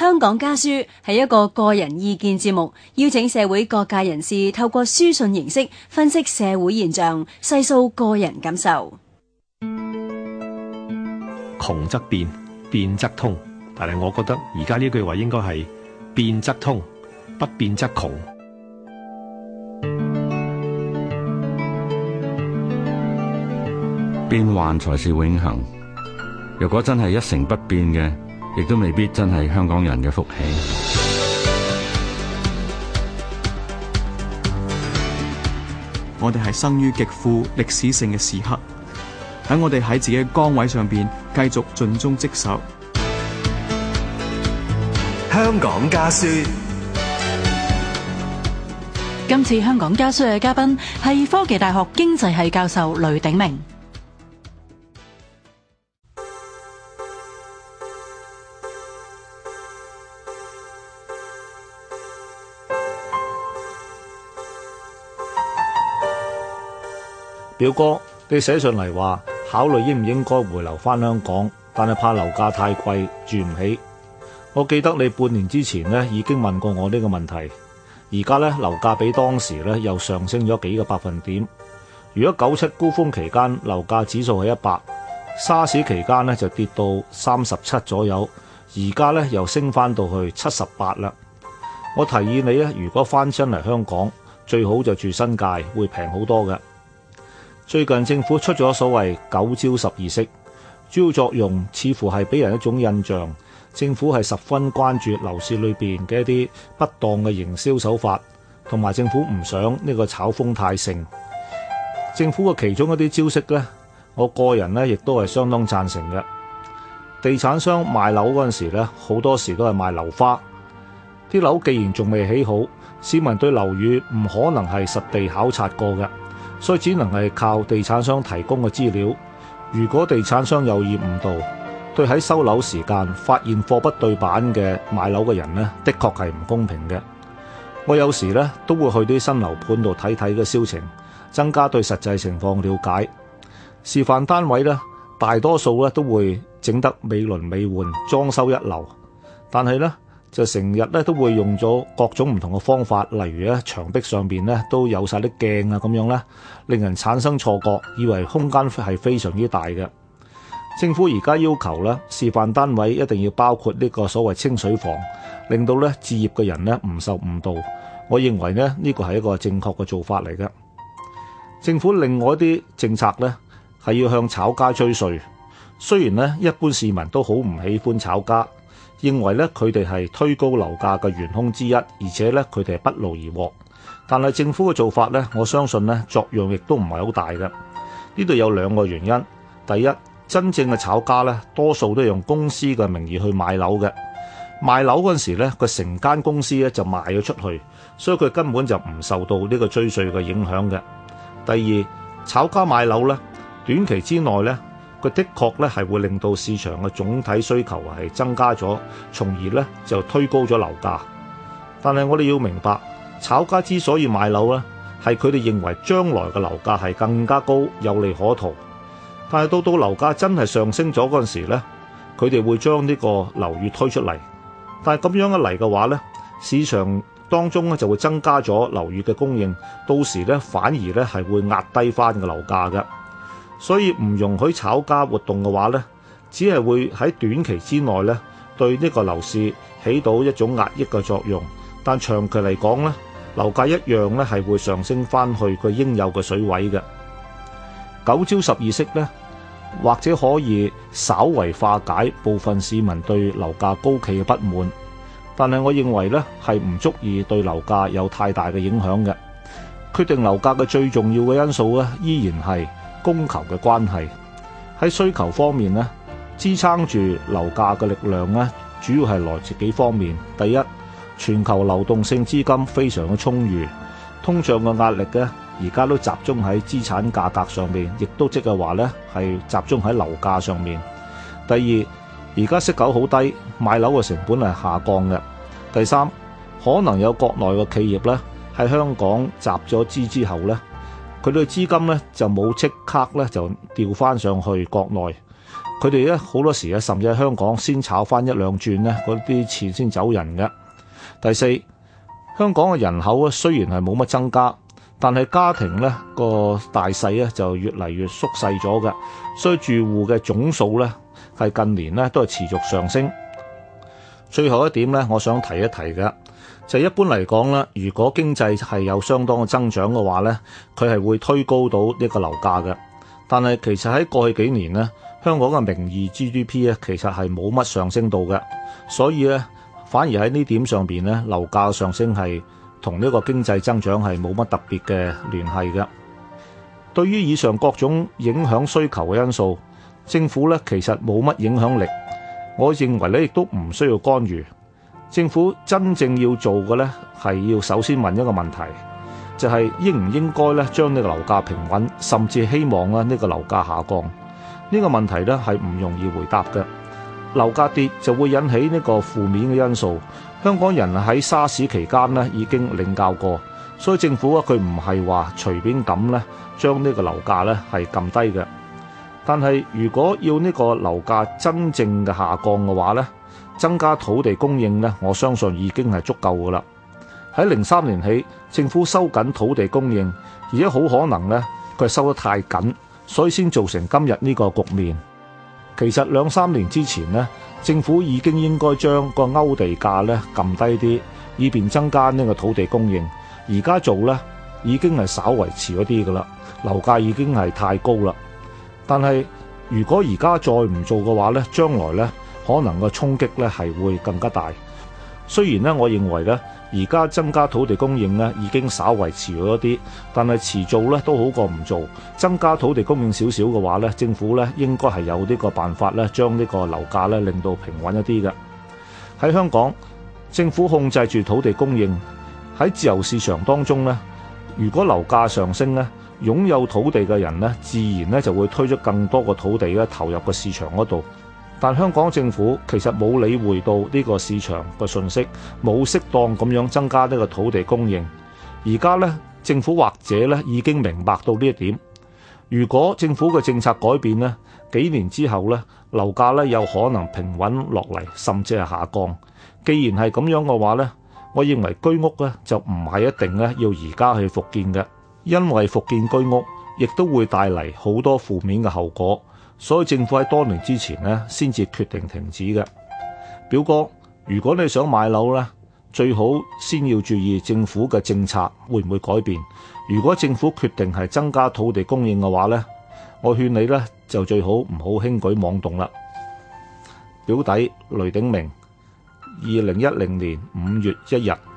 香港家書係一個個人意見節目，邀請社會各界人士透過書信形式分析社會現象，細數個人感受。 窮則變，變則通，但係我覺得而家呢句話應該係變則通，不變則窮。 變幻才是永恆。若果真係一成不變嘅，亦都未必真係香港人嘅福氣。 我哋係生於極富歷史性嘅時刻，等我哋喺自己嘅崗位上邊繼續盡忠職守。 香港家書。 今次香港家書嘅嘉賓係科技大學經濟系教授雷鼎鳴。 表哥，你寫上嚟話考慮應唔應該回流返香港，但係怕樓價太貴住唔起。我記得你半年之前呢已經問過我呢個問題，而家呢樓價比當時呢又上升咗幾個百分點。如果97高峰期間樓價指數係100，沙士期間呢就跌到37左右，而家呢又升返到去78啦。我提議你呢，如果返親嚟香港，最好就住新界，會平好多嘅。最近政府出咗所謂9招12式，主要作用似乎係俾人一種印象，政府係十分關注樓市裏邊嘅一啲不當嘅營銷手法，同埋政府唔想呢個炒風太盛。政府嘅其中一啲招式呢，我個人呢亦都係相當贊成嘅。地產商賣樓嗰陣時呢，好多時都係賣樓花。啲樓既然仲未起好，市民對樓宇唔可能係實地考察過嘅，所以只能係靠地產商提供嘅資料。如果地產商有意誤導，對喺收樓時間發現貨不對版嘅買樓嘅人呢，的確係唔公平嘅。我有時呢都會去啲新樓盤度睇睇嘅銷情，增加對實際情況了解。示範單位呢，大多數呢都會整得美輪美奐，裝修一流，但係呢就成日咧都會用咗各種唔同嘅方法，例如咧牆壁上邊咧都有晒啲鏡啊，咁樣咧令人產生錯覺，以為空間係非常之大嘅。政府而家要求咧示範單位一定要包括呢個所謂清水房，令到咧置業嘅人咧唔受誤導。我認為咧呢個係一個正確嘅做法嚟嘅。政府另外一啲政策咧係要向炒家追稅，雖然咧一般市民都好唔喜歡炒家，認為咧佢哋係推高樓價嘅元兇之一，而且咧佢哋係不勞而獲。但係政府嘅做法咧，我相信咧作用亦都唔係好大嘅。呢度有兩個原因。第一，真正嘅炒家咧，多數都係用公司嘅名義去買樓嘅。賣樓嗰陣時咧，佢成間公司咧就賣咗出去，所以佢根本就唔受到呢個追稅嘅影響嘅。第二，炒家買樓咧，短期之內咧，佢的確咧係會令到市場嘅總體需求係增加咗，從而咧就推高咗樓價。但係我哋要明白，炒家之所以買樓咧，係佢哋認為將來嘅樓價係更加高，有利可圖。但係到樓價真係上升咗嗰陣時咧，佢哋會將呢個樓宇推出嚟。但係咁樣一嚟嘅話咧，市場當中咧就會增加咗樓宇嘅供應，到時咧反而咧係會壓低翻個樓價嘅。所以唔容許炒家活動嘅話呢，只係會喺短期之內呢對呢個樓市起到一種壓抑嘅作用，但長期嚟講呢，樓價一樣呢係會上升翻去佢應有嘅水位嘅。9招12式呢，或者可以稍為化解部分市民對樓價高企嘅不滿，但係我認為呢係唔足以對樓價有太大嘅影響嘅。決定樓價嘅最重要嘅因素呢，依然係供求嘅關係。喺需求方面呢，支撐住樓價嘅力量呢，主要係來自幾方面。第一，全球流動性資金非常嘅充裕，通脹嘅壓力呢而家都集中喺資產價格上面，亦都即係話呢係集中喺樓價上面。第二，而家息口好低，買樓嘅成本係下降嘅。第三，可能有國內嘅企業呢喺香港集咗資之後呢，佢哋嘅資金咧就冇即刻咧就調翻上去國內， 佢哋咧好多時咧甚至喺香港先炒翻一兩轉咧，嗰啲錢先走人嘅。第四，香港嘅人口咧雖然係冇乜增加，但係家庭咧個大細咧就越嚟越縮細咗嘅，所以住戶嘅總數咧係近年咧都係持續上升。最後一點咧，我想提一提嘅就係一般嚟講咧，如果經濟係有相當嘅增長嘅話咧，佢係會推高到呢個樓價嘅。但係其實喺過去幾年咧，香港嘅名義 GDP 咧其實係冇乜上升到嘅，所以咧反而喺呢點上邊咧，樓價上升係同呢個經濟增長係冇乜特別嘅聯繫嘅。對於以上各種影響需求嘅因素，政府咧其實冇乜影響力。我認為咧亦都唔需要干預。政府真正要做嘅咧係要首先問一個問題，就係應唔應該咧將呢個樓價平穩，甚至希望咧呢個樓價下降。呢個問題咧係唔容易回答嘅。樓價跌就會引起呢個負面嘅因素。香港人喺沙士期間咧已經領教過，所以政府佢唔係話隨便咁咧將呢個樓價咧係撳低嘅。但係如果要呢個樓價真正嘅下降嘅話咧，增加土地供應咧，我相信已經係足夠㗎啦。喺03年起，政府收緊土地供應，而且好可能咧佢係收得太緊，所以先造成今日呢個局面。其實2-3年之前咧，政府已經應該將個勾地價咧撳低啲，以便增加呢個土地供應。而家做咧已經係稍為遲咗啲㗎啦，樓價已經係太高啦。但係如果而家再唔做嘅話咧，將來咧可能個衝擊咧係會更加大。雖然咧，我認為咧而家增加土地供應咧已經稍為遲咗啲，但係遲做咧都好過唔做。增加土地供應少少嘅話咧，政府咧應該係有呢個辦法咧，將呢個樓價咧令到平穩一啲嘅。喺香港，政府控制住土地供應，喺自由市場當中咧，如果樓價上升咧，擁有土地嘅人咧，自然咧就會推出更多個土地咧投入個市場嗰度。但香港政府其實冇理會到呢個市場嘅訊息，冇適當咁樣增加呢個土地供應。而家咧，政府或者咧已經明白到呢一點。如果政府嘅政策改變咧，幾年之後咧，樓價咧有可能平穩落嚟，甚至係下降。既然係咁樣嘅話咧，我認為居屋咧就唔係一定咧要而家去復建嘅。因為復建居屋亦都會帶嚟好多負面嘅後果，所以政府喺多年之前呢先至決定停止嘅。表哥，如果你想買樓呢，最好先要注意政府嘅政策會唔會改變。如果政府決定係增加土地供應嘅話呢，我勸你呢就最好唔好輕舉妄動啦。表弟雷鼎明，2010年5月1日。